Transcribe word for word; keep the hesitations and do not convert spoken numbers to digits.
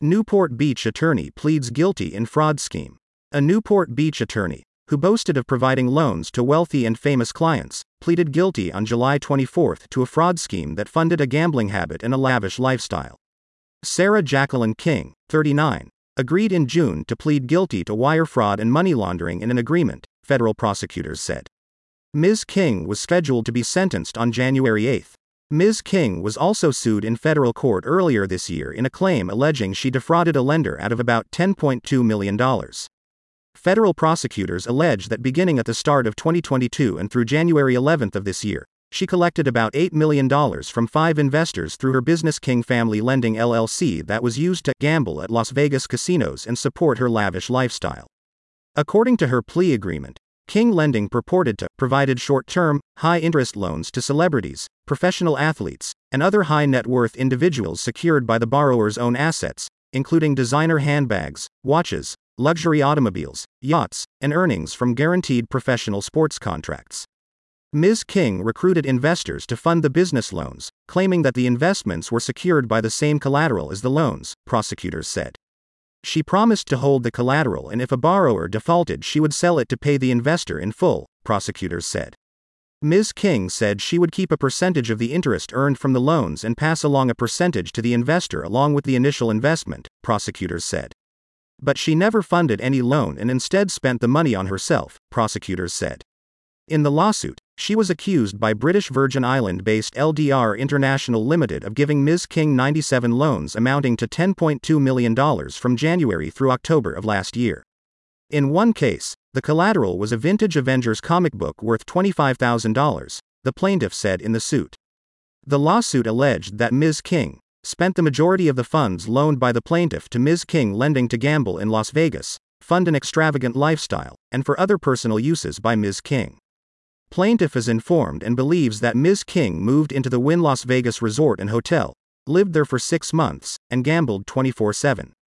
Newport Beach attorney pleads guilty in fraud scheme. A Newport Beach attorney, who boasted of providing loans to wealthy and famous clients, pleaded guilty on July twenty-fourth to a fraud scheme that funded a gambling habit and a lavish lifestyle. Sarah Jacqueline King, thirty-nine, agreed in June to plead guilty to wire fraud and money laundering in an agreement, federal prosecutors said. Miz King was scheduled to be sentenced on January eighth. Miz King was also sued in federal court earlier this year in a claim alleging she defrauded a lender out of about ten point two million dollars. Federal prosecutors allege that beginning at the start of twenty twenty-two and through January eleventh of this year, she collected about eight million dollars from five investors through her business King Family Lending L L C that was used to gamble at Las Vegas casinos and support her lavish lifestyle. According to her plea agreement, King Lending purported to provided short-term, high-interest loans to celebrities, professional athletes, and other high-net-worth individuals secured by the borrower's own assets, including designer handbags, watches, luxury automobiles, yachts, and earnings from guaranteed professional sports contracts. Miz King recruited investors to fund the business loans, claiming that the investments were secured by the same collateral as the loans, prosecutors said. She promised to hold the collateral, and if a borrower defaulted, she would sell it to pay the investor in full, prosecutors said. Miz King said she would keep a percentage of the interest earned from the loans and pass along a percentage to the investor along with the initial investment, prosecutors said. But she never funded any loan and instead spent the money on herself, prosecutors said. In the lawsuit, she was accused by British Virgin Island-based L D R International Limited of giving Miz King ninety-seven loans amounting to ten point two million dollars from January through October of last year. In one case, the collateral was a vintage Avengers comic book worth twenty-five thousand dollars, the plaintiff said in the suit. The lawsuit alleged that Miz King spent the majority of the funds loaned by the plaintiff to Miz King Lending to gamble in Las Vegas, fund an extravagant lifestyle, and for other personal uses by Miz King. Plaintiff is informed and believes that Miz King moved into the Wynn Las Vegas Resort and Hotel, lived there for six months, and gambled twenty-four seven.